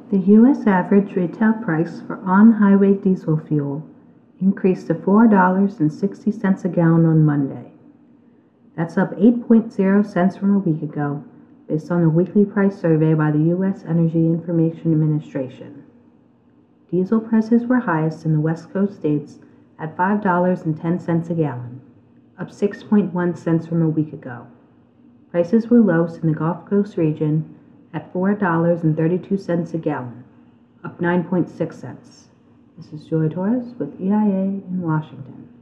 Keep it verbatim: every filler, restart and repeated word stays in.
The U S average retail price for on-highway diesel fuel increased to four dollars and sixty cents a gallon on Monday. That's up eight point zero cents from a week ago, based on a weekly price survey by the U S Energy Information Administration. Diesel prices were highest in the West Coast states at five dollars and ten cents a gallon, up six point one cents from a week ago. Prices were lowest in the Gulf Coast region at four dollars and thirty-two cents a gallon, up nine point six cents. This is Joy Torres with E I A in Washington.